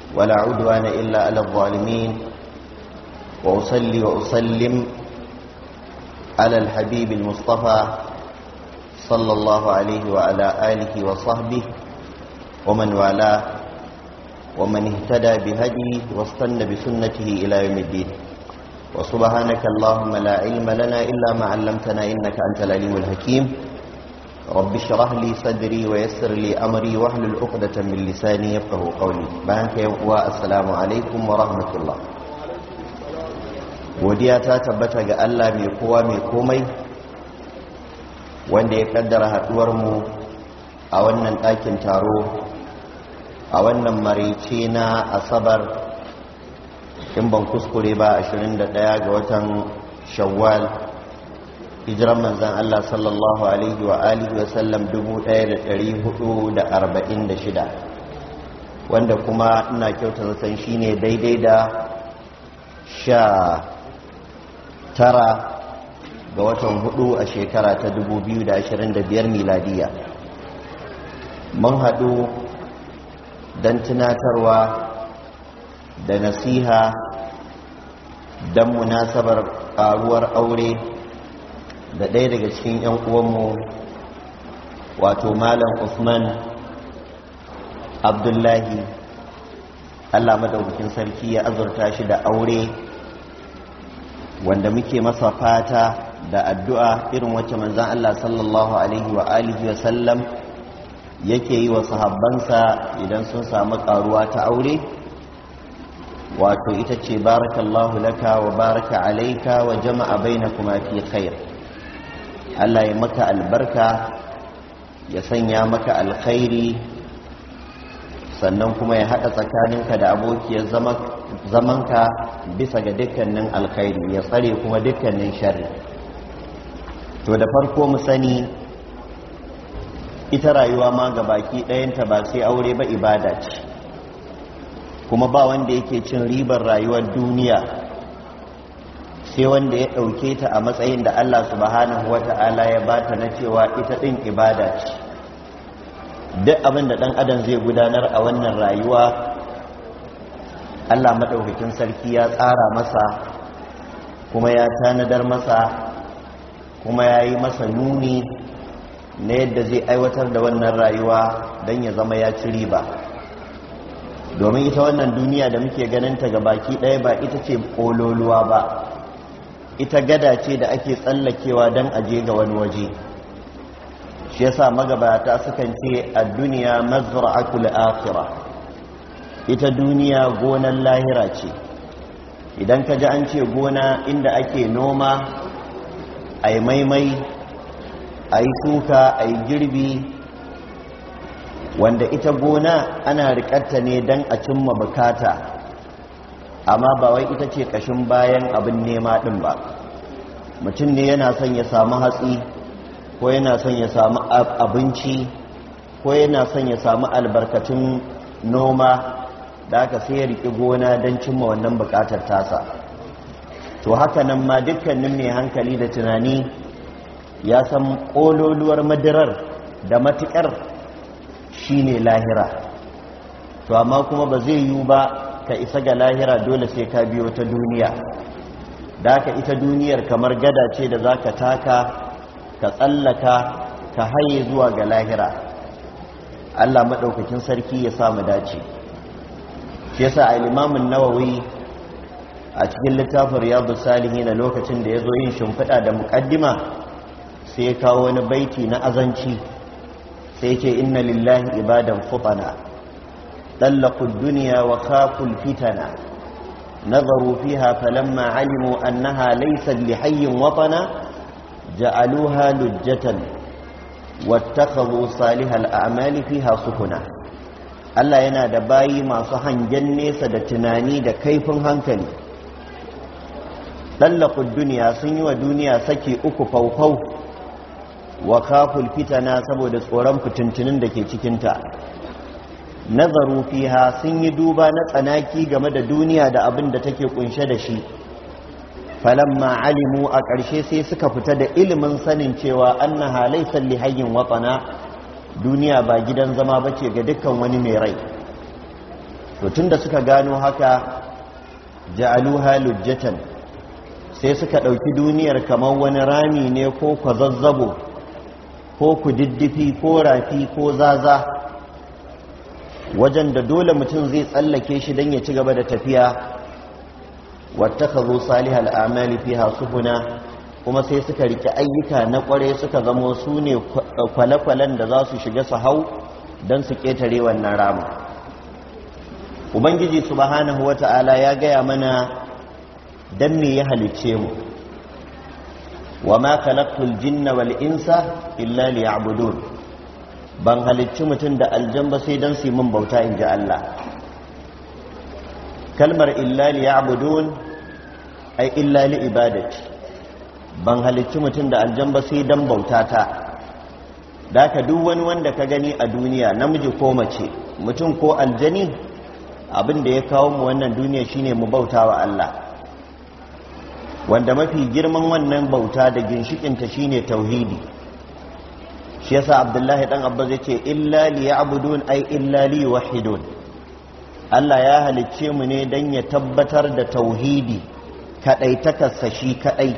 ولا عدوان إلا على الظالمين وأصلي وأسلم على الحبيب المصطفى صلى الله عليه وعلى آله وصحبه ومن والاه ومن اهتدى بهديه واستنى بسنته إلى يوم الدين وسبحانك اللهم لا علم لنا إلا ما علمتنا إنك أنت العليم الحكيم رب اشرح لي صدري ويسر لي أمري واحلل عقدة من لساني يفقهوا قولي بارك والسلام عليكم ورحمة الله godiya ta tabbata ga Allah mai kowa mai komai wanda ya kaddara haduwar mu a wannan ɗakin taro a wannan marice na asabar in ban kuskure ba 21 ga watan shawwal hijiran manzan Allah sallallahu alaihi wa alihi wa sallam 1446 wanda kuma ina kyauta zaton shine daidai da 19 ga watan 4 a shekara ta 2025 miladiya mun haɗu don tunatarwa da nasiha don munasabar ƙaruwar aure da ɗaya daga cikin 'yan uwanmu wato malam Usman Abdullahi Allah madaukakin sarki ya azurta shi da aure wanda muke masa fata da addu'a irin wacce manzan Allah sallallahu alaihi wa alihi wa sallam yake yi wa sahabbansa idan sun samu ƙaruwa ta aure wato ita ce barakallahu laka wa baraka alaika wa jama'a bainakuma fi khair Allah ya maka albarka ya sanya maka alkhairi sannan kuma ya haɗa tsakaninka da abokiyar zamanka bisa ga dukkanin alkhairi ya tsare kuma dukkanin sharri to da farko mu sani ita rayuwa ma ga baki ɗayanta ba sai aure ba ibada ce kuma ba wanda yake cin ribar rayuwar duniya sai wanda ya ɗauke ta a matsayin da Allah subhanahu wata'ala ya bata na cewa ita ɗin ibada ce duk abin da ɗan adam zai gudanar a wannan rayuwa Allah maɗaukakin sarki ya tsara masa kuma ya tanadar masa kuma ya yi masa nuni na yadda zai aiwatar da wannan rayuwa don ya zama ya ci riba domin ita wannan duniya da muke ganinta ga baki ɗaya ba ita ce ƙololuwa ba ita gada ce da ake tsallakewa don aje ga wani waje shi yasa magabata sukan ce a duniya mazra'atul akhirah ita duniya gonan lahira ce idan ka ji an ce gona inda ake noma ai maimai ai shuka ai girbi wanda ita gona ana rikatta ne don a cimma bukata amma ba wai ita ce kashin bayan abin nema din ba mutum ne yana son ya samu hatsi ko yana son ya samu abinci ko yana son ya samu albarkatun noma da aka sai ya riƙi gona don cimma wannan buƙatar tasa to haka nan ma dukkanin mai hankali da tunani ya san ƙololuwar madirar da matuƙar shine lahira to amma kuma ba zai yiwu ba ka isa ga lahira dole sai ka biyo ta duniya da aka ita duniyar kamar gada ce da za ka taka ka tsallaka ka haye zuwa ga lahira Allah maɗaukakin sarki ya samu dace shi yasa al-Imam Nawawi a cikin littafin Riyadus Salihin na lokacin da yazo yin shimfiɗa da muqaddima sai ya kawo wani baiti na azanci sai yake inna lillahi ibadan futana طلقوا الدنيا وخافوا الفتنة نظروا فيها فلما علموا أنها ليست لحي وطنا جعلوها لجة واتخذوا صالح الأعمال فيها سكنا Allah yana da bayi masu hangen nesa da tunani da kaifin hankali ɗallakun duniya sun yi wa duniya sake uku faufau wa kaful fitana saboda tsoron fitintunin da ke cikinta nazaru fiha sun yi duba na tsanaki game da duniya da abin da take kunshe da shi falamma alimu a ƙarshe sai suka fita da ilimin sanin cewa annaha laysa li hayyin watana duniya ba gidan zama bace ga dukkan wani mai rai to tunda suka gano haka ja'aluha lujjatan, sai suka ɗauki duniyar kamar wani rami ne ko kwazazzabo ko kududdufi ko rafi ko zaza, wajen da dole mutum zai tsallake shi don ya ci gaba da tafiya. wattakhadhu salihal a'mali fiha sufuna, kuma sai suka rike ayyuka na kware suka zamo su ne kwale-kwalen da za su shiga su hau don su ketare wannan rama. Ubangiji subhanahu wata'ala ya gaya mana dan me ya halicce mu, wa ma khalaqtul jinna wal insa illa liya'budun, ban halicci mutum da aljan ba sai dan su yi min bauta, inji Allah. Kalmar illa liya'budun ai illa li ibadati, ban halicci mutum da aljan ba sai dan bautata. Daka duk wani wanda ka gani a duniya, namiji ko mace, mutum ko aljani, abin da ya kawo mu wannan duniya shine mu bauta wa Allah, wanda mafi girman wannan bauta da ginshikinta shine tauhidi. Shi yasa Abdullahi dan Abbas yace illa liya'budun ay illa liyuwahhidun, Allah ya halicce mu ne dan ya tabbatar da tauhidi, kadai takarsa shi kadai,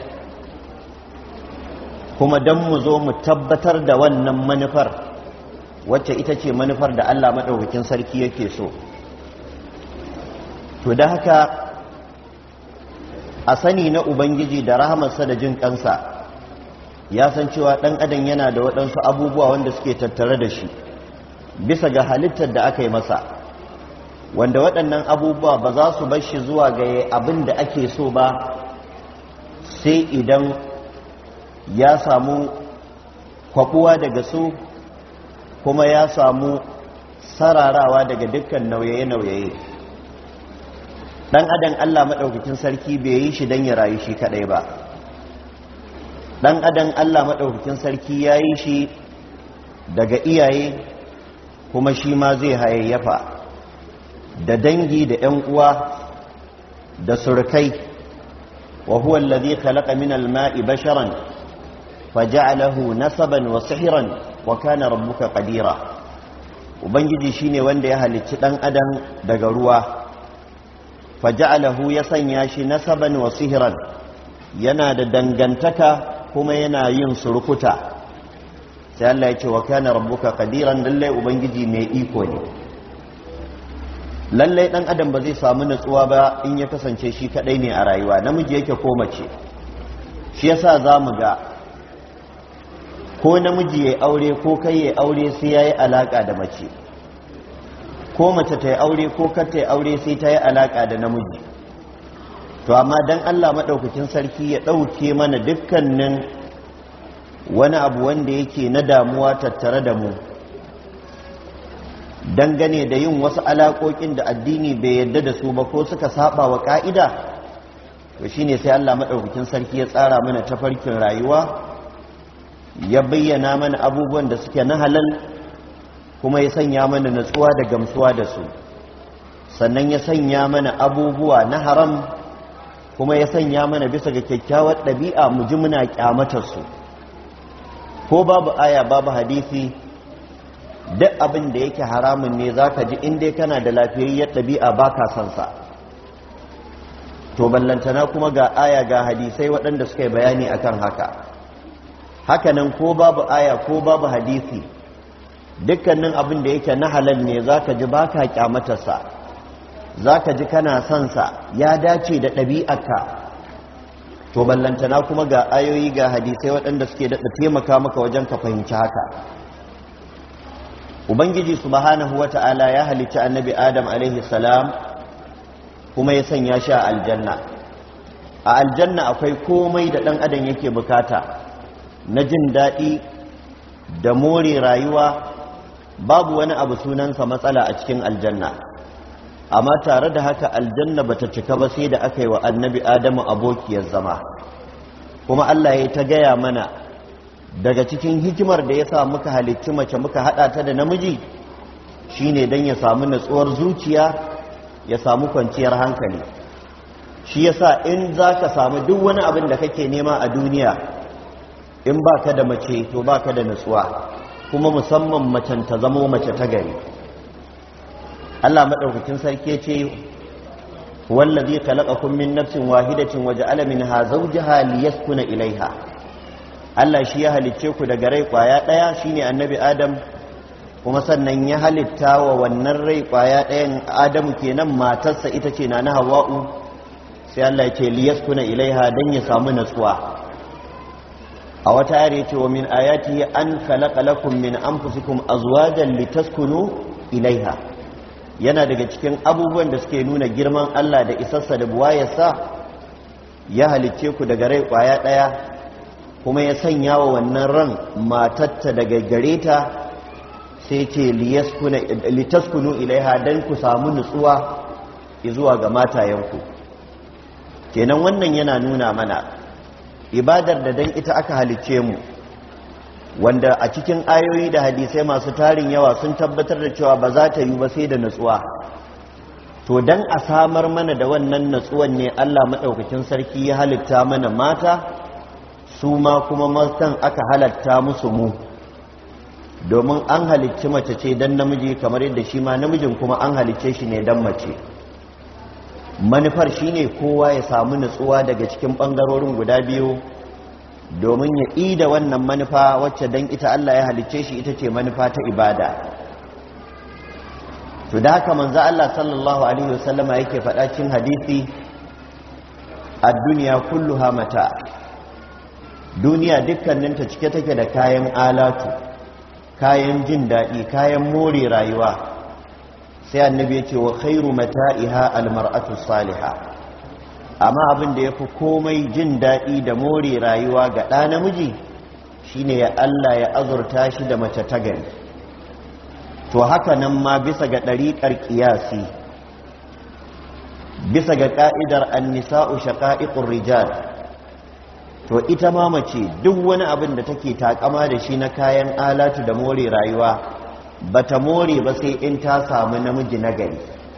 kuma dan mu zo mu tabbatar da wannan manufar wacce ita ce manufar da Allah madaukakin sarki yake so. To da haka a sani na Ubangiji da rahamarsa da jin kansa, ya san cewa ɗan adam yana da waɗansu abubuwa wanda suke tattare da shi bisa ga halittar da aka yi masa, wanda waɗannan abubuwa ba za su bar shi zuwa ga abin da ake so ba sai idan ya samu kwaɓuwa daga su, kuma ya samu sararawa daga dukkan nauye-nauye. Dan adam Allah maɗaukakin sarki bai yi shi don ya rayu shi kaɗai ba. Dan adam Allah maɗaukakin sarki ya yi shi daga iyaye, kuma shi ma zai hayayyafa da dangi da ‘yan uwa da surukai. wa huwa alladhi khalaqa min al-ma'i basharan faja'alahu nasaban wa sihran wa kana rabbuka qadira. Ubangiji shine wanda ya halicci dan adam daga ruwa, faja'alahu ya sanya shi nasaban wa sihran, yana da dangantaka kuma yana yin surukuta. sai Allah ya ce wa kana rabbuka qadiran, lalle ubangiji mai iko ne. Lalle dan adam ba zai samu natsuwa ba in ya kasance shi kadai ne a rayuwa, namiji yake ko mace. Shi yasa zamu ga ko namiji yayi aure ko kai yayi aure sai yayi alaka da mace, ko mace ta yi aure ko kar ta yi aure sai ta yi alaka da namiji. To amma dan Allah madaukakin sarki ya dauke mana dukkanin wani abu wanda yake na damuwa tattare da mu dangane da yin wasu alaƙoƙin da addini bai yarda da su ba ko suka saba wa ƙa'ida, to shine sai Allah madaukakin sarki ya tsara mana tafarkin rayuwa, ya bayyana mana abubuwan da suke na halal, kuma ya sanya mana natsuwa da gamsuwa da su, sannan ya sanya mana abubuwa na haram, kuma ya sanya mana bisa ga kyakkyawar ɗabi'a mu ji muna kyamatar su. Ko babu aya babu hadisi, duk abin da yake haramun ne zaka ji in dai kana da lafiyayyar ɗabi'a baka son sa. To ballantana kuma ga aya ga hadisai waɗanda suka yi bayani akan haka. Hakanan ko babu aya ko babu hadisi, dukkanin abin da yake na halal ne zaka ji baka kyamatar sa, zaka ji kana son sa, ya dace da ɗabi'arka. To ballantana kuma ga ayoyi ga hadisai waɗanda suke daɗa taimaka maka wajen ka fahimci haka. Ubangiji subhanahu wata'ala ya halicci annabi Adam alaihi salam kuma ya sanya shi a aljanna. A aljanna akwai komai da ɗan adam yake bukata na jin daɗi da more rayuwa, babu wani abu sunansa matsala a cikin aljanna. Amma tare da haka aljanna bata cika ba sai da aka yi wa annabi Adamu abokiyar zama. Kuma Allah ya ta gaya mana daga cikin hikimar da ya sa muka halicci mace muka haɗa ta da namiji shine don ya samu natsuwar zuciya, ya samu kwanciyar hankali. Shi yasa in za ka samu duk wani abin da kake nema a duniya, in ba ka da mace to ba ka da natsuwa, kuma musamman macen ta zamo mace ta gari. Allah madaukakin sarki ce wallazi khalaqakum min nafsin wahidatin waja'ala minha zawjaha liyaskuna ilaiha. Allah shi ya halicce ku daga rai kwaya daya shine annabi Adam, kuma sannan ya halitta wa wannan rai kwaya dayan Adamu kenan matarsa ita ce na Hawwa'u, sai Allah ya ce liyaskuna ilaiha dan ya samu natsuwa. A wata ayar yace wa min ayatihi an khalaqa lakum min anfusikum azwajan litaskunu ilaiha. Yana daga cikin abubuwan da suke nuna girman Allah da isarsa da buwayarsa, ya halicce ku daga rai kwaya daya kuma ya sanya wa wannan ran matatta daga gare ta, sai ce litaskunu ilaiha dan ku samu nutsuwa zuwa ga matayenku. Kenan wannan yana nuna mana ibadar da dan ita aka halicce mu, wanda a cikin ayoyi da hadisai masu tarin yawa sun tabbatar da cewa ba za ta yi ba sai da natsuwa. To dan a samar mana da wannan natsuwan ne Allah maɗaukakin sarki ya halitta mana mata, su ma kuma matan aka halatta musu mu, domin an halicci mace ce dan namiji kamar yadda shi ma namijin kuma an halicce shi ne dan mace. Manufar shine kowa ya samu natsuwa daga cikin ɓangarorin guda biyu, domin ya ida wannan manufa wacce dan ita Allah ya halicce shi ita ce manufa ta ibada. To da haka manzo Allah sallallahu alaihi wasallama yake faɗa cikin hadisi, ad-dunya kulluha mata. Duniya dukkaninta cike take da kayan alatu, kayan jin daɗi, kayan more rayuwa. Sai annabi ya ce wa khairu mata'iha al-mar'atu salihah. Amma abin da ya fi komai jin daɗi da more rayuwa ga ɗa namiji shine ya Allah ya azurta shi da mace ta gari. To haka nan ma bisa ga ɗariƙar ƙiyasi, bisa ga ƙa'idar annisa'u shaqa'iqur rijal, to ita ma mace duk wani abin da take takama da shi na kayan alatu da more rayuwa bata more ba sai in ta samu namiji na gari.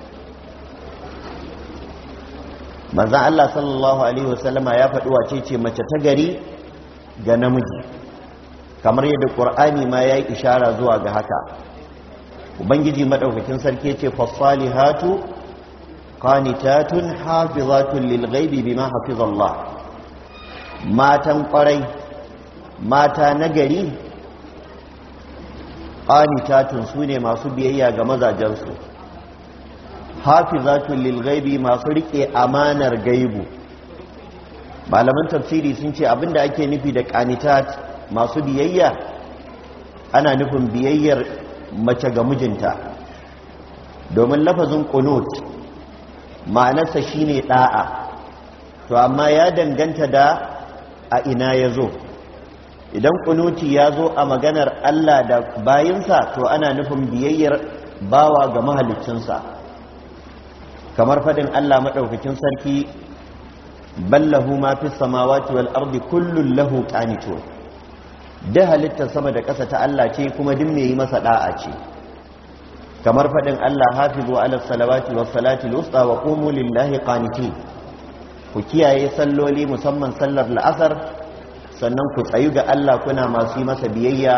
Manzon Allah sallallahu alaihi wasallama ya faɗi wace ce mace ta gari ga namiji, kamar yadda Qur'ani ma yayi ishara zuwa ga haka. Ubangiji madaukakin sarki ce fasalihatu qanitatun hafizatun lilghaibi bima hafizallah. Matan kwarai, mata nagari, qanitatun sune masu biyayya ga mazajensu, hafizatun lilghaibi masu rike amanar gaibu. Malaman tafsiri sun ce abinda ake nufi da qanitat masu biyayya ana nufin biyayyar mace ga mijinta, domin lafazin qunut ma'anarsa shine da'a, to amma ya danganta da a ina ya zo. Idan kunuti ya zo a maganar Allah da bayinsa, to ana nufin biyayyar bawa ga mahaliccinsa, kamar fadin Allah maɗaukakin sarki ballahu ma fi samawati wal ardi kullun lahu qanitun. Da halittar sama da ƙasa ta Allah ce, kuma duk mai yi masa da'a ce, kamar fadin Allah hafizu ala salawati was salati al-wusta wa qumu lillahi qanitin. Ku kiyaye salloli musamman sallar la'asar, sannan ku tsayu ga Allah kuna masu yi masa biyayya.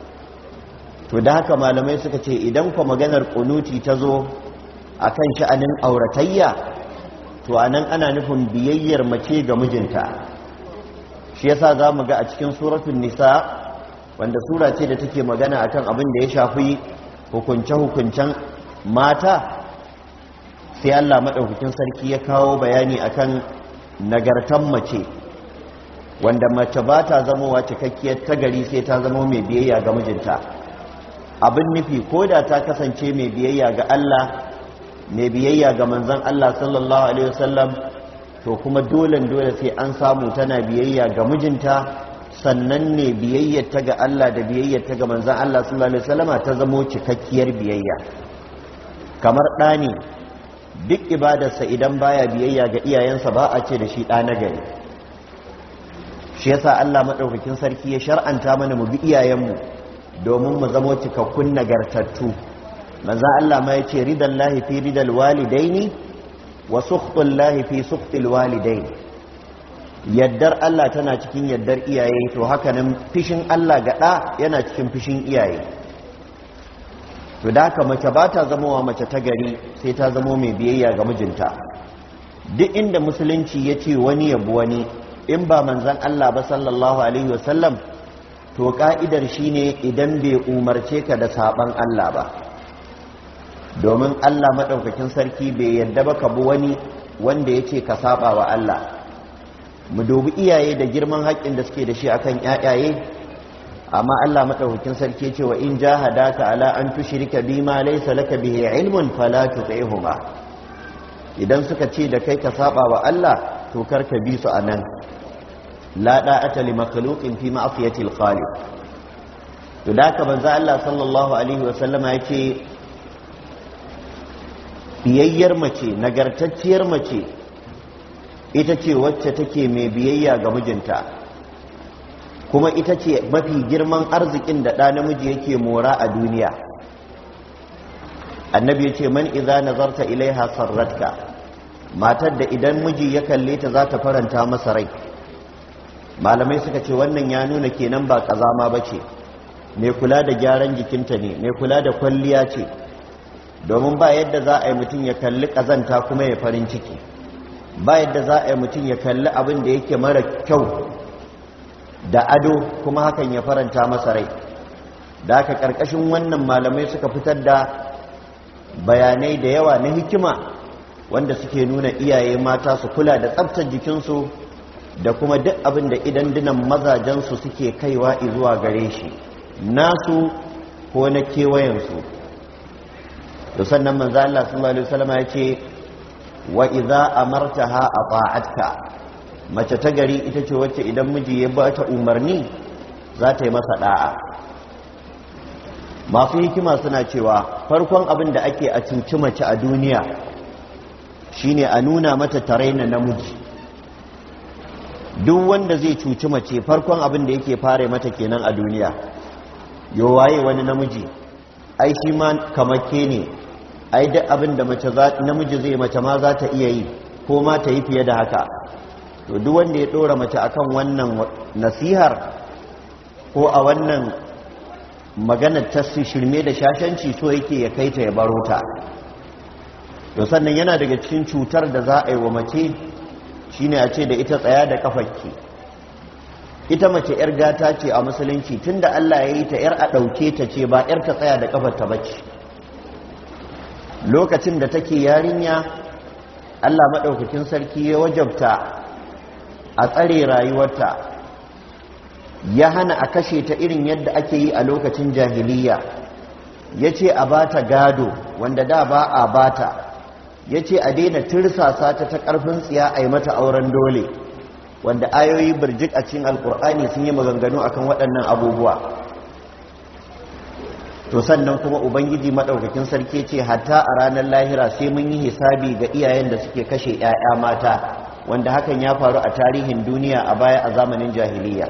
To da haka malamai suka ce idan ku maganar kunuti ta zo akan sha'anin auratayya, to anan ana nufin biyayyar mace ga mijinta. Shi yasa za mu ga a cikin suratul nisa, wanda sura ce da take magana akan abin da ya shafi hukunce-hukuncen mata, sai Allah maɗaukakin sarki ya kawo bayani akan nagartan mace, wanda mace ba ta zamowa cikakkiyar tagari sai ta zama mai biyayya ga mijinta. Abin nufi ko da ta kasance mai biyayya ga Allah, mai biyayya ga manzon Allah sallallahu alaihi wasallam, to kuma dole sai an samu tana biyayya ga mijinta, sannan ne biyayyar ta ga Allah da biyayyar ta ga manzon Allah sallallahu alaihi wasallama ta zamo cikakkiyar biyayya. Kamar ɗani, duk ibadarsa idan baya biyayya ga iyayensa ba a ce da shi ɗa na gari. Shi yasa Allah maɗaukakin sarki ya shar'anta mana mu bi iyayenmu domin mu zamo cikakkun nagartattu. Manzon Allah ma ya ce ridallahi fi ridal walidaini wa sukhtullahi fi sukhtil walidaini. Yaddar Allah tana cikin yaddar iyaye, to haka nan fishin Allah ga ɗa yana cikin fishin iyaye. to da haka mace ba ta zamowa mace ta gari sai ta zamo mai biyayya ga mijinta. Duk inda musulunci ya ce wani yabi wani in ba manzan Allah ba sallallahu alaihi wasallam, to ka'idar shine idan bai umarce ka da saban Allah ba, domin Allah maɗaukakin sarki bai yadda ba ka bi wani wanda ya ce ka saba wa Allah. Mu dubi iyaye da girman haƙƙin da suke da shi akan ƴaƴaye, amma Allah maɗaukakin sarki ce wa in jahadaka ala an tushrika bima laysa laka bihi ilmun fala tuti'huma. Idan suka ce da kai ka saba wa Allah to kar ka bi su anan. La da'ata li makhluqin fi ma'siyati al-khaliq. To da ka banza Allah sallallahu alaihi wa sallama yake biyayyar mace, nagartacciyar mace ita ce wacce take mai biyayya ga mijinta, kuma ita ce mafi girman arzikin da ɗa namiji yake mora a duniya. Annabi ya ce man idza nazarta ilaiha sarratka, matar da idan miji ya kalle ta za ta faranta masa rai. Malamai suka ce wannan ya nuna kenan ba kazama ba ce, mai kula da gyaran jikinta ne, mai kula da kwalliya ce, domin ba yadda za a yi mutum ya kalli kazanta kuma ya farin ciki, ba yadda za a yi mutum ya kalli abin da yake mara kyau da ado kuma hakan ya faranta masa rai. Da haka ƙarƙashin wannan malamai suka fitar da bayanai da yawa na hikima wanda suke nuna iyaye mata su kula da tsabtar jikinsu da kuma duk abin da idandunan mazajensu suke kaiwa zuwa gare shi, nasu ko na kewayensu. to sannan manzo Allah sallallahu alaihi wasallam ya ce wa idza amartaha ata'atka, mace ta gari ita ce wacce idan miji ya ba ta umarni za ta yi masa da'a. Masu hikima suna cewa farkon abin da ake a cuci mace a duniya shine a nuna mata taraina namiji. Duk wanda zai cuci mace farkon abin da yake fara mata kenan a duniya, yo waye wani namiji, ai shi ma kamakke ne, ai duk abin da namiji zai mace ma za ta iya yi ko ma ta yi fiye da haka. To duk wanda ya dora mace akan wannan nasihar ko a wannan maganar ta shirme da shashanci, so yake ya kai ta ya baro ta. To sannan yana daga cikin cutar da za a yi wa mace shine a ce da ita tsaya da kafarki. Ita mace yar gata ce a musulunci, tunda Allah ya yi ta yar a ɗauke ta ce, ba yar ta tsaya da kafarta bace. Lokacin da take yarinya Allah maɗaukakin sarki ya wajabta a tsare rayuwarta, ya hana a kashe ta irin yadda ake yi a lokacin jahiliya, ya ce a bata gado wanda da ba a bata, ya ce a daina tirsasa ta ta ƙarfin tsiya a yi mata auren dole, wanda ayoyi birjik a cikin alkur'ani sun yi maganganu akan waɗannan abubuwa. To sannan kuma ubangiji maɗaukakin sarki ce hatta a ranar lahira sai mun yi hisabi ga iyayen da suke kashe 'ya'ya mata, wanda hakan ya faru a tarihin duniya a baya a zamanin jahiliya.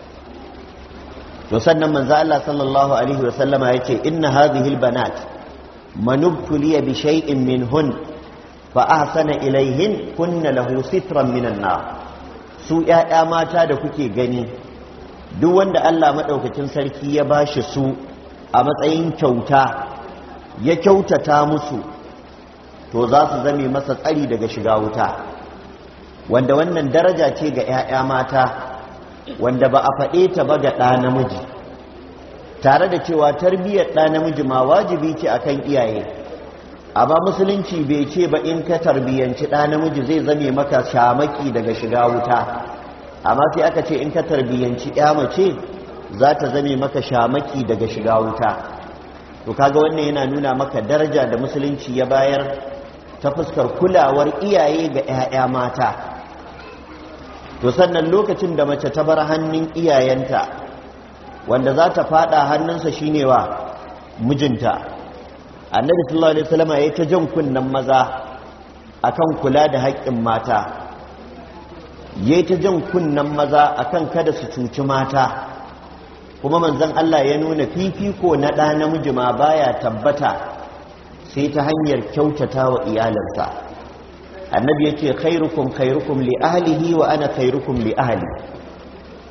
To sannan manzo Allah sallallahu alaihi wa sallama yace inna hadhihi albanat manubtuliya bi shay'in minhun fa ahsana ilayhin kunna lahu sitran minan nar. Su 'ya'ya mata da kuke gani, duk wanda Allah maɗaukakin sarki ya bashi su a matsayin kyauta, ya kyautata musu, to za su zame masa tsari daga shiga wuta, wanda wannan daraja ce ga 'ya'ya mata wanda ba a faɗe ta ba ga ɗa namiji, tare da cewa tarbiyyar ɗa namiji ma wajibi ce akan iyaye, amma musulunci bai ce ba in ka tarbiyyanci ɗa namiji zai zame maka shamaki daga shiga wuta, amma sai aka ce in ka tarbiyyanci 'ya mace za ta zame maka shamaki daga shiga wuta. To kaga wannan yana nuna maka daraja da musulunci ya bayar ta fuskar kulawar iyaye ga 'ya'ya mata. To sannan lokacin da mace ta bar hannun iyayenta, wanda za ta fada hannunsa shine wa mijinta. Annabi sallallahu alaihi wasallam ya ta jan kunnan maza akan kula da haƙƙin mata, yayi ta jan kunnan maza akan kada su cuci mata. Kuma manzon Allah ya nuna fifiko na ɗa namiji ma baya tabbata sai ta hanyar kyautata wa iyalansa. Annabi yake khairukum khairukum li ahlihi wa ana khairukum li ahli.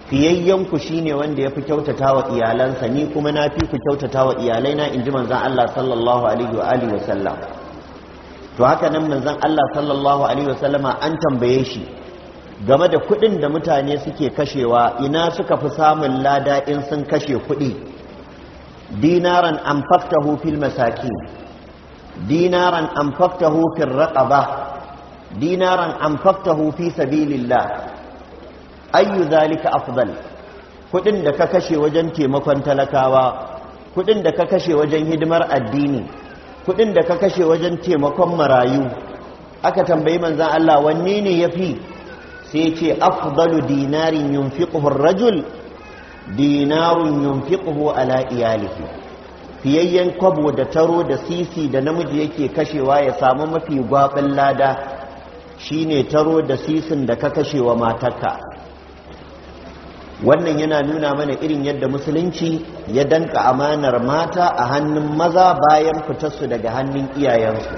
fiyayyanku shine wanda ya fi kyautata wa iyalansa, ni kuma na fi ku kyautata wa iyalaina, in ji manzan Allah sallallahu alaihi wa alihi wasallam. To haka nan manzan Allah sallallahu alaihi wasallama an tambaye shi game da kuɗin da mutane suke kashewa, ina suka fi samun lada in sun kashe kuɗi. dinaran anfaqtahu fil masakin, dinaran anfaqtahu fil raqaba, dinaran anfaqtahu fi sabilillah, ayyu zalika afdal. Kudin da ka kashe wajen taimakon talakawa, kudin da ka kashe wajen hidimar addini, kudin da ka kashe wajen taimakon marayu. Aka tambayi manzon Allah wanne ne yafi, sai ce afdalu dinarin yunfiquhu ar-rajul dinarun yunfiquhu ala iyalihi. Fiyayyen kwabo da taro da sisi da namiji yake kashewa ya samu mafi gwabin lada shine taro da sisin da ka kashewa matarka. Wannan yana nuna mana irin yadda musulunci ya danka amanar mata a hannun maza bayan fitarsu daga hannun iyayensu.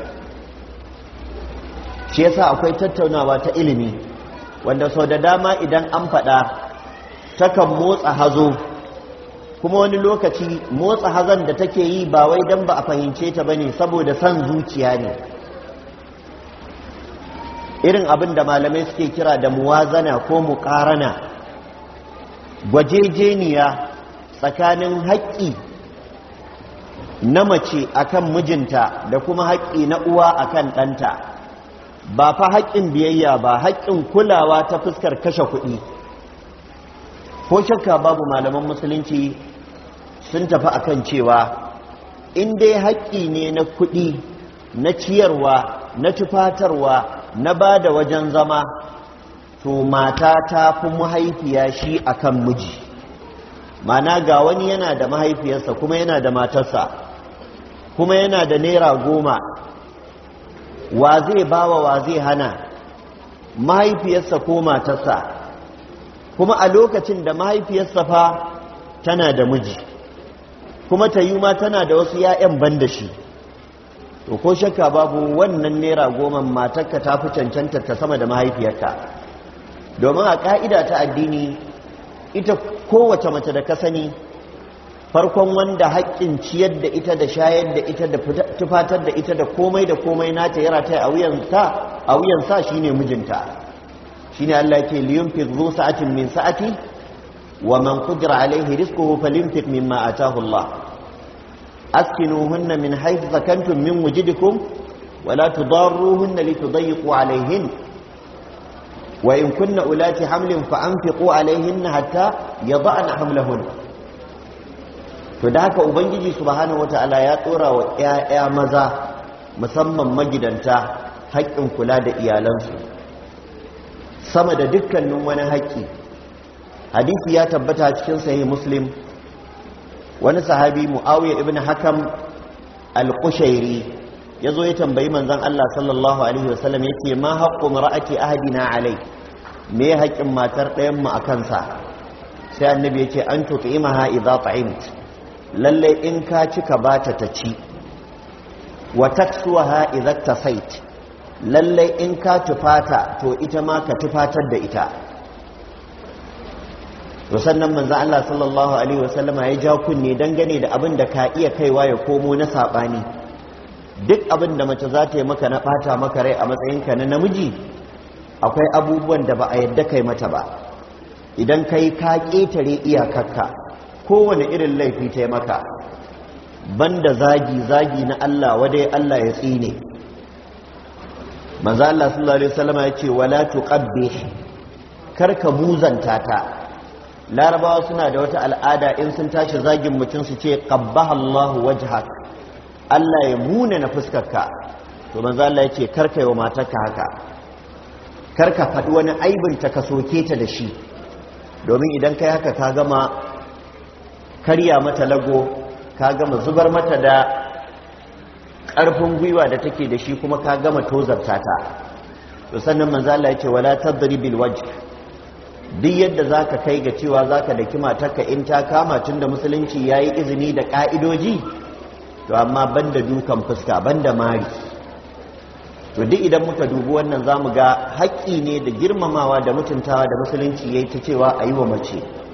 Shi yasa akwai tattaunawa ta ilimi wanda sau da dama idan an faɗa takan motsa hazo, kuma wani lokaci motsa hazon da take yi ba wai dan ba a fahimce ta bane, saboda son zuciya ne. Irin abin da malamai suke kira da muwazana ko muƙarana, gwajejeniya tsakanin haƙƙi na mace akan mijinta da kuma haƙƙi na uwa akan ɗanta. Ba fa haƙƙin biyayya ba, haƙƙin kulawa ta fuskar kashe kuɗi. Ko shakka babu malaman musulunci sun tafi akan cewa in dai haƙƙi ne na kuɗi, na ciyarwa, na tufatarwa, na ba da wajen zama, to mata ta fi mahaifiya shi akan miji. Mana ga wani yana da mahaifiyarsa kuma yana da matarsa kuma yana da naira 10, wa zai bawa wa zai hana, mahaifiyarsa ko matarsa? Kuma a lokacin da mahaifiyarsa fa tana da miji, kuma ta yi ma tana da wasu 'ya'yan ban da shi, to ko shakka babu wannan naira 10 matarka ta fi cancanta ta sama da mahaifiyarka. Domin a ƙa'ida ta addini, ita kowace mace da ka sani, farkon wanda haƙƙin ciyar da ita da shayar da ita da tufatar da ita da komai nata ya rataya a wuyansa shine mijinta. Shine Allah yake liyunfiq zu sa'atin min sa'ati wa man qadira alayhi rizquhu falyunfiq mimma ataahu Allah. Askinuhunna min haythu sakantum min wujudikum wa la tudarruhunna litudayyiqu alayhin wa in kunna ulati hamlin fa anfiqu alayhinna hatta yada'na hamlahun. To da haka ubangiji subhanahu wataala ya tsora wa ƴaƴa maza musamman magidanta haƙƙin kula da iyalansu sama da dukkanin wani haƙƙi. Hadisi ya tabbata cikin sahih Muslim, wani sahabi Muawiya ibn Hakam al-Qushairi yazo ya tambayi manzon Allah sallallahu alaihi wasallam, yace ma haqqu mar'ati ahadina alai, me haƙƙin matar ɗayan mu akan sa? Sai annabi yace an tut'imaha idza ta'imt, lalle in ka ci ka bata ta ci, wa taksuha idza tasait, lalle in ka tufata to ita ma ka tufatar da ita. To sannan manzo Allah sallallahu alaihi wasallama ya ja kunne dangane da abin da ka iya kaiwa ya komo na sabani. Duk abin da mace za ta yi maka na bata maka rai a matsayinka na namiji, akwai abubuwan da ba a yadda kai mata ba. Idan kai ka ƙetare iyakarka, kowane irin laifi ta yi maka, banda zagi na Allah wadai Allah ya tsine. Manzo Allah sallallahu alaihi wasallama ya ce wala tuqabbih, karka muzanta ta. Larabawa suna da wata al'ada in sun tashi zagin mutum su ce qabbaha Allahu wajhak, Allah ya muna na fuskarka. To manzo Allah ya ce karka yi wa matarka haka, karka faɗi wani aibin ta ka soke ta da shi, domin idan kai haka ka gama karya mata lago, ka gama zubar mata da ƙarfin gwiwa da take da shi, kuma ka gama tozarta ta. To sannan manzo Allah ya ce wala tadribil wajh, duk yadda zaka kai ga cewa zaka daki matarka in ta kama, tunda musulunci yayi izini da ka'idoji, to amma banda dukan fuska, banda mari. To duk idan muka dubi wannan zamu ga haƙƙi ne da girmamawa da mutuntawa da musulunci yayi ta cewa ayi wa mace.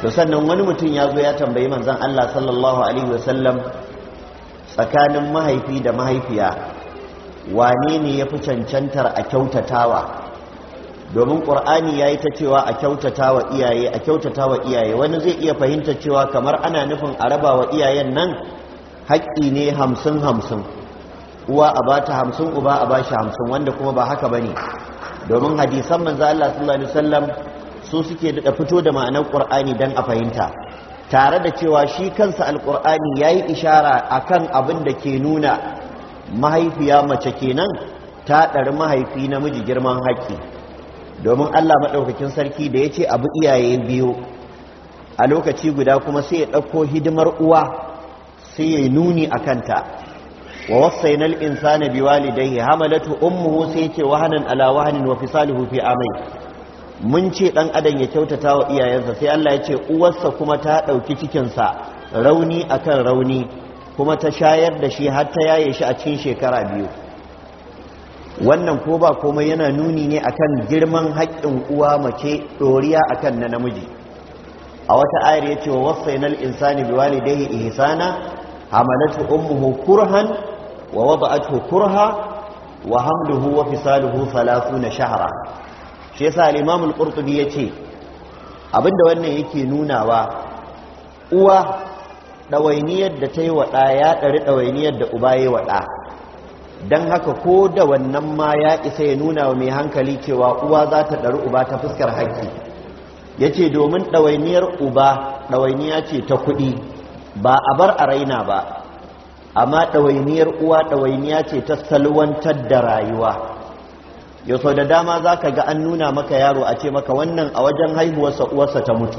to sannan wani mutum ya zo ya tambayi manzon Allah sallallahu alaihi wasallam tsakanin mahaifi da mahaifiya wane ne ya fi cancantar a kyautatawa, domin ƙur'ani ya yi ta cewa a kyautatawa iyaye a kyautatawa iyaye. Wani zai iya fahimta cewa kamar ana nufin a raba wa iyayen nan haƙƙi ne 50-50, uwa a bata 50 uba a bashi 50, wanda kuma ba haka bane, domin hadisan manzo Allah sallallahu alaihi wasallam su suke da fito da ma'anar Qur'ani dan a fahimta, tare da cewa shi kansa alqur'ani yayi ishara akan abin da ke nuna mahaifiya mace kenan ta ɗari mahaifi namiji girman haƙƙi, domin Allah madaukakin sarki da yace abu iyaye biyu a lokaci guda kuma sai ya ɗauko hidimar uwa sai ya nuni akan ta. wa wasainal insana biwalidayhi hamalatu ummuhu sai yace wahanan ala wahanin wa fisaluhu fi amai. Mun ce dan adam ya kyautata wa iyayensa, sai Allah ya ce uwarsa kuma ta dauki cikin sa rauni akan rauni, kuma ta shayar da shi har ta yaye shi a cikin shekara 2. wannan ko ba komai yana nuni ne akan girman haƙƙin uwa mace doriya akan na namiji. a wata ayar yace wa wasainal insani biwalidayhi ihsana hamalatu ummuhu kurhan wa wada'athu kurha wa hamluhu wa fisaluhu 30 shahra. shi yasa al-Imam al-Qurtubi yace abinda wannan yake nunawa uwa dawainiyar da tayi wa da ya dari dawainiyar da uba yayi wa da, dan haka ko da wannan ma ya isa ya nuna wa mai hankali cewa uwa za ta dari uba ta fuskar haƙƙi. yace domin dawainiyar uba dawainiya ce ta kuɗi, ba a bar a raina ba, amma ɗawainiyar uwa ɗawainiya ce ta salwantar da rayuwa. yau sau da dama za ka ga an nuna maka yaro a ce maka wannan a wajen haihuwarsa uwarsa ta mutu,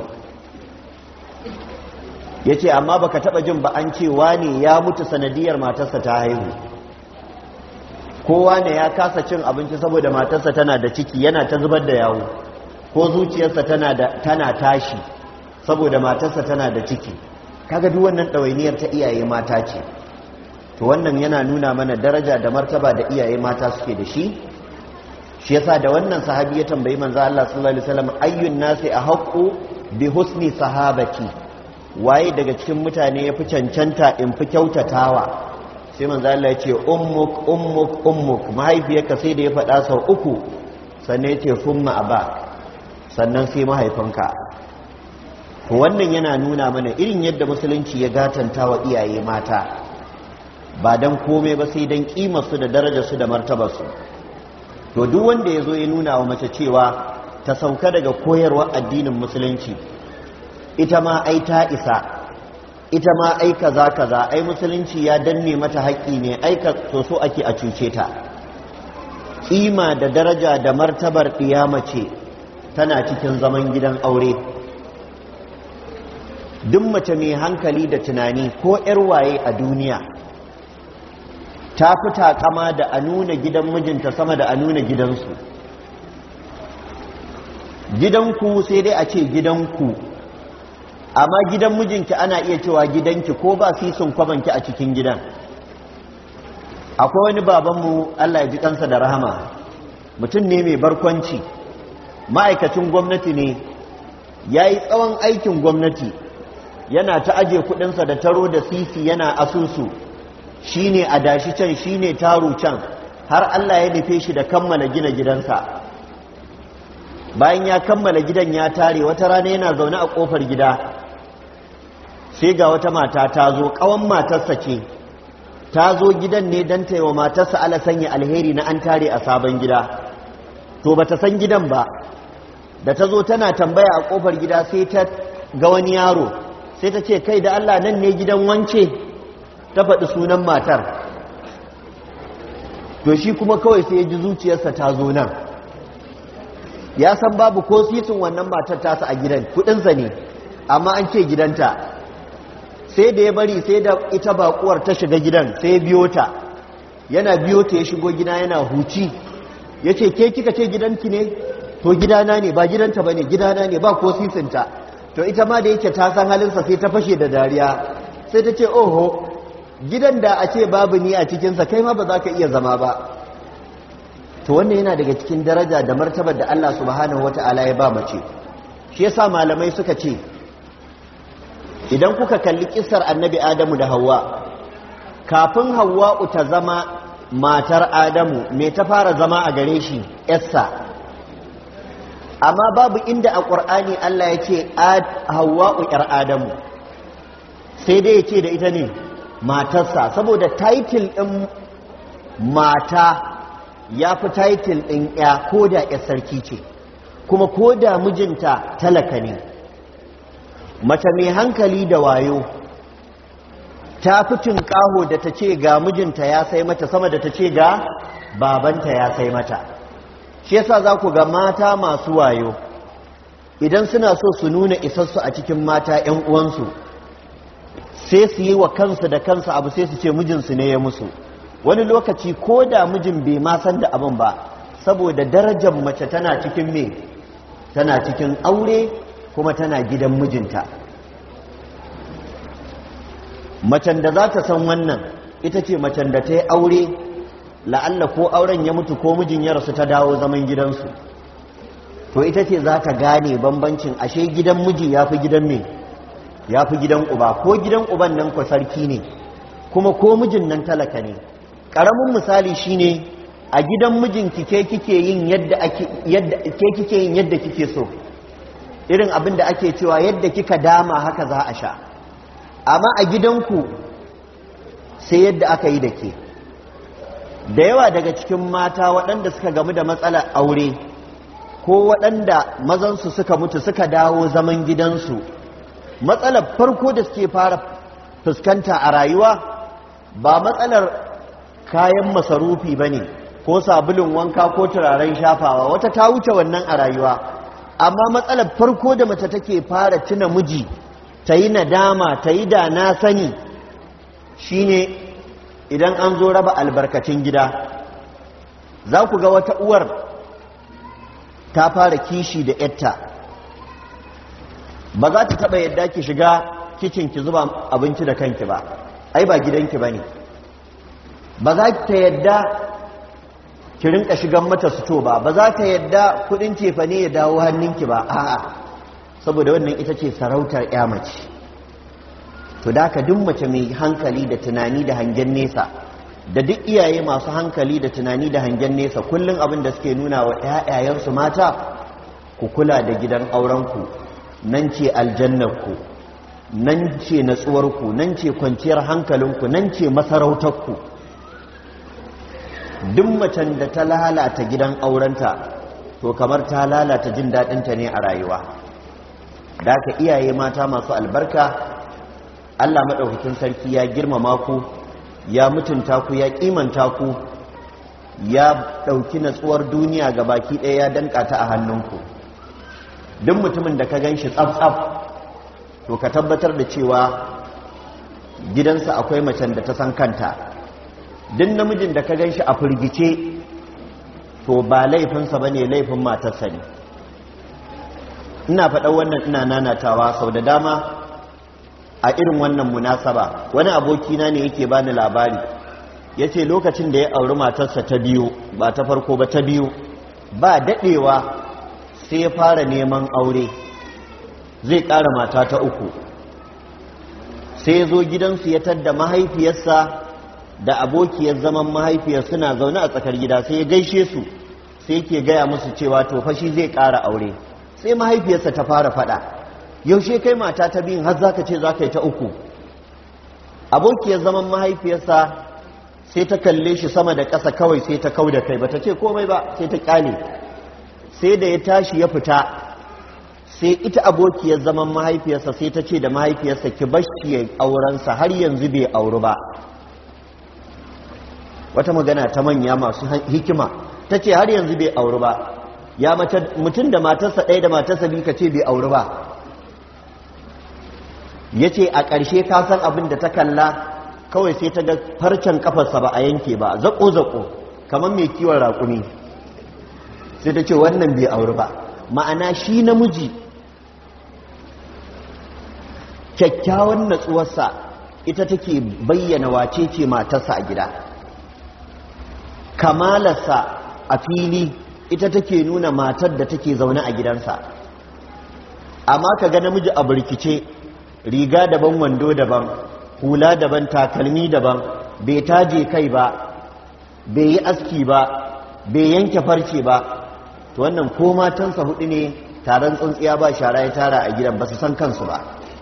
ya ce amma baka taɓa jin ba an ce wane ya mutu sanadiyar matarsa ta haihu, ko wane ya kasa cin abinci saboda matarsa tana da ciki yana ta zubar da yawo, ko zuciyarsa tana tashi saboda matarsa tana da ciki. kaga duk wannan ɗawainiyar ta iyaye mata ce. to wannan yana nuna mana daraja da martaba da iyaye mata suke da shi. shi yasa da wannan sahabi ya tambayi manzo Allah sallallahu alaihi wasallam ayyun nasi ahqqu bi husni sahabati, waye daga cikin mutane yafi cancanta in fi kyautatawa? sai manzo Allah ya ce ummuk ummuk ummuk, mahaifiyarka. sai da ya faɗa sau 3 sannan ya ce thumma abak, sannan sai mahaifinka. to wannan yana nuna mana irin yadda musulunci ya gatanta wa iyaye mata, ba dan komai ba sai dan kimarsu da darajarsu da martabarsu. to duk wanda ya zo ya nuna wa mace cewa ta sauka daga koyarwar addinin musulunci, ita ma ai ta isa, ita ma ai kaza kaza, ai musulunci ya danne mata haƙƙi ne, ai ka so ake a cuce ta. kima da daraja da martabar mace tana cikin zaman gidan aure. duk mace mai hankali da tunani ko 'yar waye a duniya ta fi takama da a nuna gidan mijinta sama da a nuna gidansu. gidanku sai dai a ce gidanku, amma gidan mijinki ana iya cewa gidanki ko ba sisin kwabanki a cikin gidan. akwai wani babanmu Allah ya ji kansa da rahama, mutum ne mai barkwanci, ma'aikacin gwamnati ne, ya yi tsawon aikin gwamnati, yana ta aje kudinsa da taro da sisi yana asusu, shine adashi can shine taro can, har Allah ya nufe shi da kammala gina gidansa. bayan ya kammala gidan ya tare, wata rana yana zaune a kofar gida, sai ga wata mata ta zo, kawan matarsa ce, ta zo gidan ne don ta yi wa matarsa ala sanya alheri na an tare a sabon gida. to bata san gidan ba, da ta zo tana tambaya a kofar gida sai ta ga wani yaro, sai ta ce kai da Allah nan ne gidan wance, ta faɗi sunan matar. to shi kuma kawai sai ya ji zuciyarsa ta zo nan, ya san babu ko sisin wannan matar tasa a gidan, kudinsa ne, amma an ce gidanta. sai da ya bari sai da ita bakuwar ta shiga gidan, sai ya biyo ta, yana biyo ta ya shigo gida yana huci, ya ce ke kika ce gidanki ne? to gidana ne, ba gidanta ba ne, gidana ne, ba ko sisinta. to ita ma da yake ta san halinsa sai ta fashe da dariya, sai ta ce oho, gidan da a ce babu ni a cikinsa kai ma ba za ka iya zama ba. to wannan yana daga cikin daraja da martabar da Allah subhanahu wata'ala ya ba mace. shi yasa malamai suka ce idan kuka kalli kissar annabi Adamu da Hawwa, kafin Hawwa'u ta zama matar Adamu me ta fara zama a gare shi? Yarsa. Amma babu inda a ƙur'ani Allah ya ce Hawwa'u ‘yar Adamu, sai dai ya ce da ita ne matarsa, saboda taitil ɗin mata ya fi taitil ɗin ‘ya ko da ‘yar sarki ce, kuma ko da mijinta talaka ne. Mace mai hankali da wayo ta fi tunƙaho da ta ce ga mijinta ya sai mata sama da ta ce ga babanta ya sai mata. Shi yasa za ku ga mata masu wayo idan suna so su nuna isassu a cikin mata 'yan uwansu, sai su yi wa kansu da kansu abu, sai su ce mijinsu ne ya musu. Wani lokaci ko da mijin bai ma san da abin ba, saboda darajar mace tana cikin me, tana cikin aure kuma tana gidan mijinta. Macen da za ta san wannan ita ce macen da ta yi aure, la'alla ko auren ya mutu ko mijin ya rasu ta dawo zaman gidansu, to ita ce za ta gane bambancin ashe gidan miji ya fi gidan me, ya fi gidan uba, ko gidan uban nan ku sarki ne kuma ko mijin nan talaka ne. Ƙaramin misali shine a gidan mijinki ke kike yin yadda kike so, irin abin da ake cewa yadda kika dama haka za a sha. Amma a gidanku sai yadda aka yi da ke. Da yawa daga cikin mata waɗanda suka gamu da matsalar aure ko waɗanda mazansu suka mutu suka dawo zaman gidansu, matsalar farko da suke fara fuskanta a rayuwa ba matsalar kayan masarufi ba ne ko sabulun wanka ko turaren shafawa, wata ta wuce wannan a rayuwa. Amma matsalar farko da mace take fara tuna miji, ta yi nadama, ta yi da na sani, shine idan an zo raba albarkacin gida. Za ku ga wata uwar ta fara kishi da yatta, ba za ta taɓa yadda ki shiga kicin ki zuba abinci da kanki ba, ai ba gidanki ba ne. Ba za ta yadda ki rinka shigan mata suto ba, ba za ta yadda kudin cefane ya dawo hannunki ba, a'a, saboda wannan ita ce sarautar ya mace. To da ka duk mace mai hankali da tunani da hangen nesa, da duk iyaye masu hankali da tunani da hangen nesa, kullum abin da suke nuna wa ƴaƴayensu mata, ku kula da gidan aurenku, nan ce aljannarku, nan ce natsuwarku, nan ce kwanciyar hankalinku, nan ce masarautarku. Duk macen da ta lalata gidan aurenta, to kamar ta lalata jin daɗinta ne a rayuwa. Da ka iyaye mata masu albarka, Allah maɗaukakin sarki ya girmama ku, ya mutunta ku, ya ƙimanta ku, ya ɗauki natsuwar duniya ga baki ɗaya ya danƙa ta a hannunku. Duk mutumin da ka gan shi tsaf-tsaf, to ka tabbatar da cewa gidansa akwai macen da ta san kanta. Duk namijin da ka gan shi a firgice, to ba laifinsa ba ne, laifin matarsa ne. Ina faɗa wannan ina nanatawa sau da dama a irin wannan munasaba. Wani abokina ne yake bani labari, ya ce lokacin da ya auri matarsa ta biyu, ba ta farko ba ta biyu, ba daɗewa sai ya fara neman aure, zai ƙara mata ta uku. Sai ya zo gidansu ya tadda mahaifiyarsa da abokiyar zaman mahaifiyar suna zaune a tsakar gida, sai ya gaishe su, sai ke gaya musu cewa to fa shi zai ƙara aure. Sai mahaifiyarsa ta fara faɗa, yaushe kai mata ta biyun har zaka ce zaka yi ta uku? Abokiyar zaman mahaifiyarsa sai ta kalle shi sama da ƙasa kawai, sai ta kau da kai, bata ce komai ba, sai ta ƙyale. Sai da ya tashi ya fita, sai ita abokiyar zaman mahaifiyarsa sai ta ce da mahaifiyarsa, ki bashi ya aurensa, har yanzu bai auri ba. Wata magana ta manya masu hikima, ta ce har yanzu bai auri ba. Ya mutum da matarsa ɗaya da matarsa biyu ka ce bai auri ba. Ya ce a ƙarshe ka san abin da ta kalla, kawai sai ta ga farcen kafarsa ba a yanke ba, zaƙo-zaƙo kamar mai kiwon raƙumi. Sai ta ce wannan bai auri ba. Ma'ana shi namiji kyakkyawan natsuwarsa ita take bayyana wace ce matarsa a gida. Kamalarsa a fili ita take nuna matar da take zaune a gidansa. Amma ka ga namiji a birkice, riga daban wando daban hula daban takalmi daban bai taje kai ba bai yi aski ba bai yanke farce ba to wannan ko matansa hudu ne taron tsuntsiya ba shara ya tara a gidan ba su san kansu ba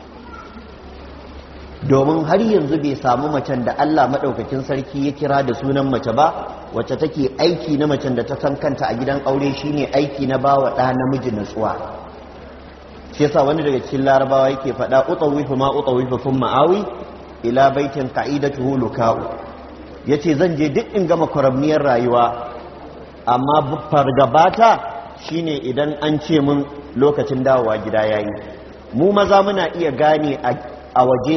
domin har yanzu bai samu macen da Allah maɗaukakin sarki ya kira da sunan mace ba wacce take aiki na macen da ta san kanta a gidan aure shine aiki na bawa ɗa namiji nutsuwa shi yasa wani daga cikin larabawa yake faɗa utawifu ma utawifu thumma awi ila baitin qa'idatuhu luka'u yace zan je duk in gama kwaramniyar rayuwa amma fargabata shine idan an ce mun lokacin dawowa gida yayi mu maza muna iya gane a waje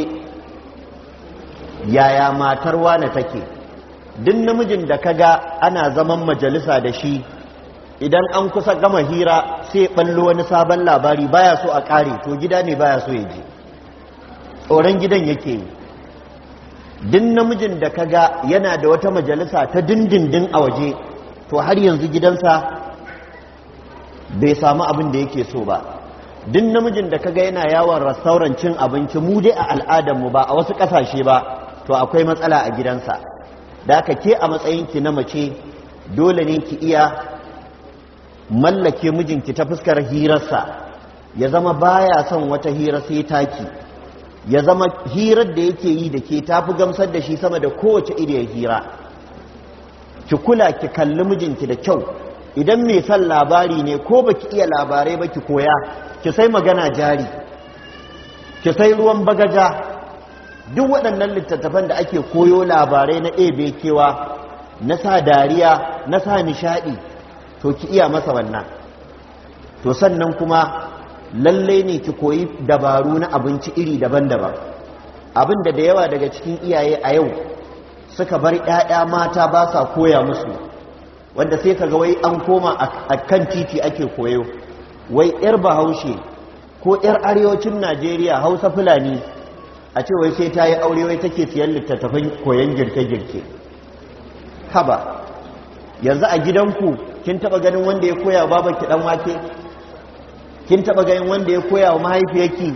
yaya matar wane take duk namijin da kaga ana zaman majalisa da shi idan an kusa gama hira sai ballo wani sabon labari baya so a kare to gida ne baya so ya je tsoron gidan yake yi duk namijin da kaga yana da wata majalisa ta dindindin a waje to har yanzu gidansa bai samu abin da yake so ba duk namijin da kaga yana yawon rastauran cin abinci mu dai a al'adarmu ba a wasu ƙasashe ba to akwai matsala a gidansa da aka ke a matsayinki na mace dole ne ki iya mallake mijinki ta fuskar hirarsa ya zama baya son wata hira sai taki ya zama hirar da yake yi da ke tafi gamsar da shi sama da kowace iriyar hira ki kula ki kalli mijinki da kyau idan mai son labari ne ko baki iya labarai ba ki koya ki sai magana jari ki sai ruwan bagaja duk waɗannan littattafan da ake koyo labarai na ebe kewa na sa dariya na sa nishaɗi to ki iya masa wannan to sannan kuma lalle ne ki koyi dabaru na abinci iri daban-daban abinda da yawa daga cikin iyaye a yau suka bar 'ya'ya mata ba sa koya musu wanda sai kaga wai an koma a kan titi ake koyo wai 'yar bahaushe ko 'yar arewacin najeriya hausa fulani a ce wai sai ta yi aure wai take siyan littattafan koyon girke-girke haba yanzu a gidanku kin taba ganin wanda ya koya wa babanki dan wake kin taba ganin wanda ya koya wa mahaifiyarki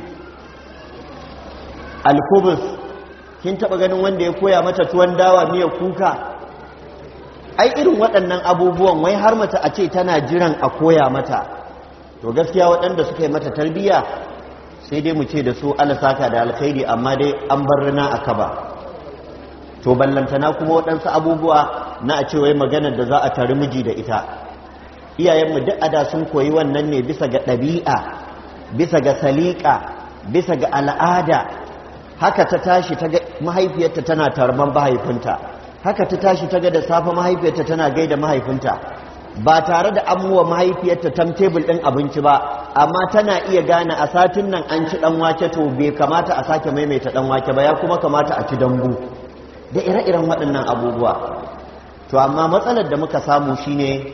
alkubus kin taba ganin wanda ya koya mata tuwon dawa miya kuka ai irin waɗannan abubuwan wai har mata a ce tana jiran a koya mata to gaskiya waɗanda suka yi mata tarbiyya sai dai mu ce da su alasaka da alkhairi amma dai an bar rana a kaba to ballantana kuma waɗansu abubuwa na a ce wai maganar da za a tari miji da ita iyayenmu duk ada sun koyi wannan ne bisa ga ɗabi'a bisa ga saliƙa bisa ga al'ada haka ta tashi ta ga mahaifiyarta tana tarban mahaifinta haka ta tashi ta ga da safe mahaifiyarta tana gaida mahaifinta ba tare da amuwa mahaifiyarta tebul ɗin abinci ba amma tana iya gane a satin nan an ci ɗan wake to bai kamata a sake maimaita ɗan wake ba ya kuma kamata a ci dambu da ire-iren waɗannan abubuwa to amma matsalar da muka samu shine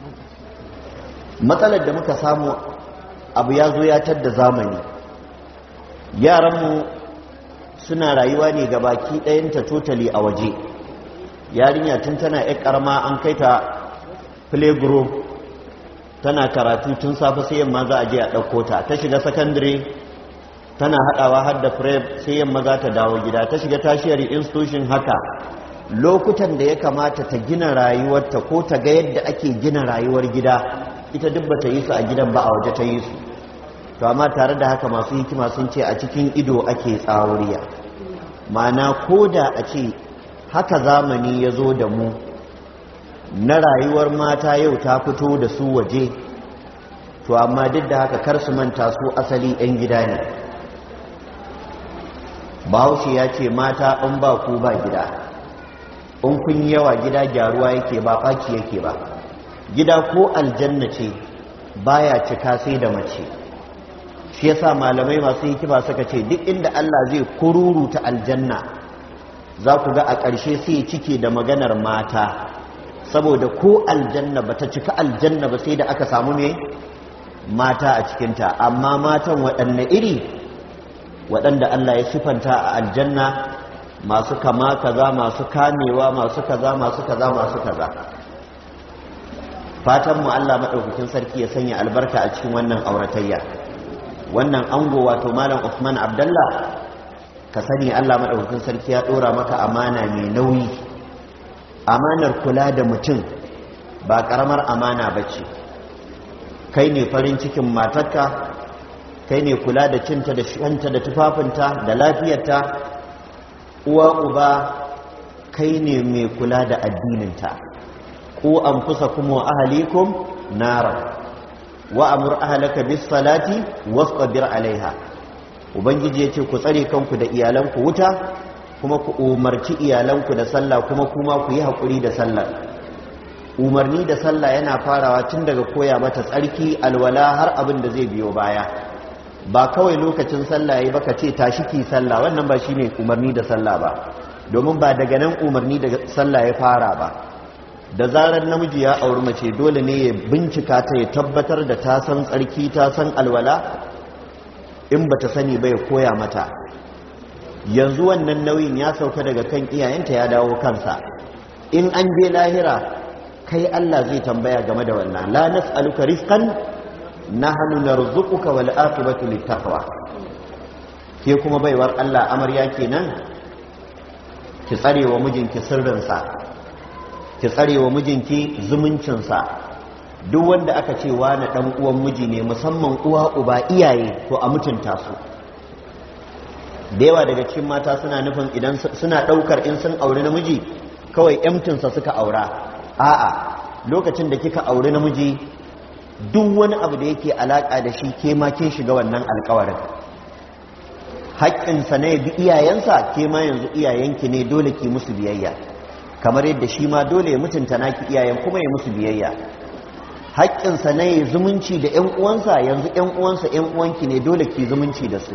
abu ya zo ya tadda zamani yaranmu suna rayuwa ne ga baki ɗayanta totally a waje yarinya tun tana yar karama an kai ta playgroup tana karatu tun safe sai yamma za a je a ɗauko ta ta shiga secondary tana haɗawa har da prep sai yamma za ta dawo gida ta shiga tertiary institution haka lokutan da ya kamata ta gina rayuwarta ko ta ga yadda ake gina rayuwar gida ita duk bata yi su a gidan ba a waje ta yi su to amma tare da haka masu hikima sun ce a cikin ido ake tsawuriya ma'ana ko da a ce haka zamani ya zo da mu na rayuwar mata yau ta fito da su waje to amma duk da haka kar su manta su asali 'yan gida ne bahaushe ya ce mata in ba ku ba gida in kun yi yawa gida gyaruwa yake ba ɓaci yake ba gida ko aljanna ce baya cika sai da mace shi yasa malamai masu hikima suka ce duk inda Allah zai kururuta aljanna za ku ga a ƙarshe sai cike da maganar mata saboda ko aljanna ba ta cika aljanna ba sai da aka samu ne mata a cikinta amma matan waɗanne iri waɗanda Allah ya sifanta a aljanna masu kama kaza masu kamewa masu kaza masu kaza masu kaza fatan mu Allah madaukakin sarki ya sanya albarka a cikin wannan auratayya wannan ango wato malam Usman Abdallah ka sani Allah madaukakin sarki ya dora maka amana mai nauyi. Amanar kula da mutum ba karamar amana bace. Kai ne farin cikin matarka, kai ne kula da cinta da shanta da tufafinta da lafiyarta, uwa uba kai ne mai kula da addininta. Ku anfusakum wa ahlikum nara wa amur ahlaka bis salati wasbir alaiha. Ubangiji yace ku tsare kanku da iyalanku wuta, kuma ku umarci iyalanku da sallah, kuma kuma ku yi hakuri da sallah. Umarni da sallah yana farawa tun daga koya mata tsarki, alwala, har abin da zai biyo baya. Ba kawai lokacin sallah yayi baka ce tashi ki sallah, wannan ba shine umarni da sallah ba, domin ba daga nan umarni da sallah ya fara ba. Da zarar namiji ya auri mace dole ne ya bincika ta, ya tabbatar da ta san tsarki, ta san alwala, in bata sani ba ya koya mata. Yanzu wannan nauyin ya sauka daga kan iyayenta ya dawo kansa. In an je lahira kai Allah zai tambaya game da wannan. La nas'aluka rizqan nahnu narzuquka wal aqibatu littaqwa. Ke kuma baiwar Allah amarya kenan, ki tsare wa mijinki sirrinsa, ki tsare wa mijinki zumuncinsa. Duk wanda aka ce wani dan uwan miji ne, musamman uwa uba iyaye, to a mutunta su. Da yawa daga cikin mata suna nufin idan suna daukar in sun aure namiji kawai emtinsa suka aura. A'a, lokacin da kika aure namiji duk wani abu da yake alaka da shi ke ma kin shiga wannan alƙawarin. Haƙƙinsa ne bi iyayensa, ke ma yanzu iyayenki ne, dole ki musu biyayya, kamar yadda shi ma dole ya mutunta naki iyayen kuma ya musu biyayya. Haƙƙinsa ne zumunci da ƴan uwansa, yanzu ƴan uwansa ƴan uwanki ne, dole ki zumunci da su.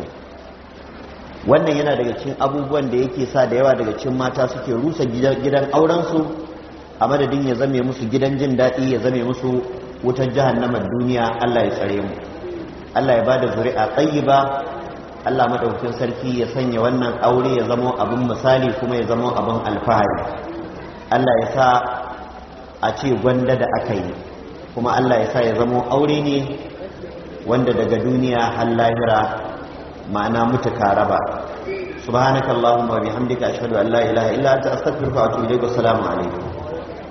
Wannan yana daga cikin abubuwan da yake sa da yawa daga cikin mata suke rusa gidan aurensu, a madadin ya zame musu gidan jin daɗi, ya zame musu wutar jahannaman duniya. Allah ya tsare mu, Allah ya bada zuri'a tayyiba, Allah madaukakin sarki ya sanya wannan aure ya zama abin misali kuma ya zama abin alfahari. Allah ya sa a ce gwanda da aka yi, kuma Allah ya sa ya zama aure ne wanda daga duniya har lahira, ma'ana mutuka raba. subhanakallahumma wa bihamdika ashhadu an la ilaha illa anta astaghfiruka wa atubu ilayk. Assalamu alaikum.